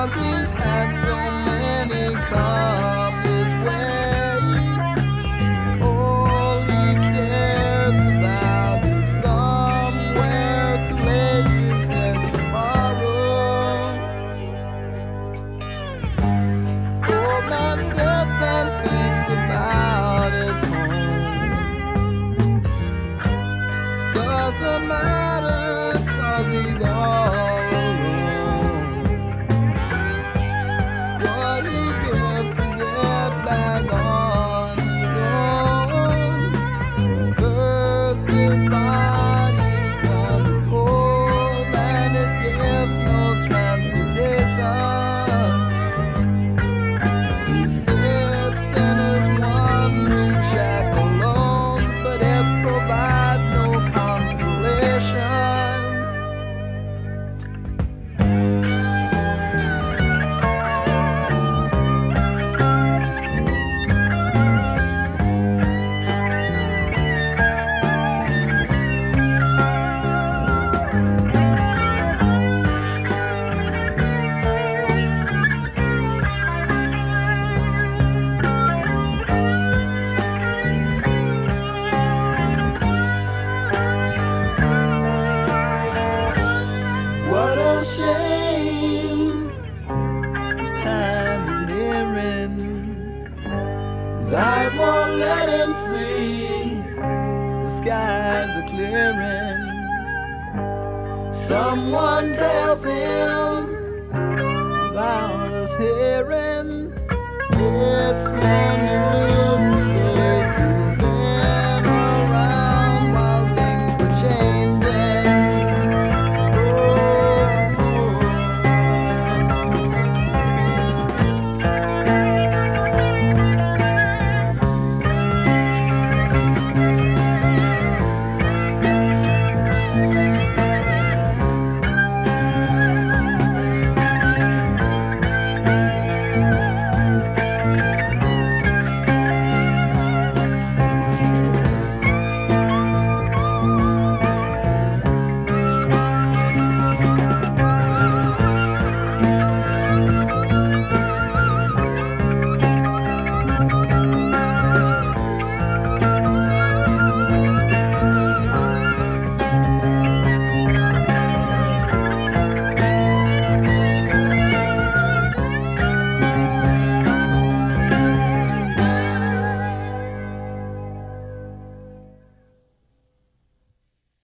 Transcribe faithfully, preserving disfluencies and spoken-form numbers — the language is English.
'cause he's had so many come his way. All he cares about is somewhere to lay his head tomorrow. Old man sits and thinks about his home. Doesn't matter 'cause he's all alone. What he gives to get back on his own. First his body 'cause it's old and it gives no transportation. He sits in his one-room shack alone, but it provides no consolation. What a shame, his time is nearing. His eyes won't let him see, the skies are clearing. Someone tells him without us hearing, it's more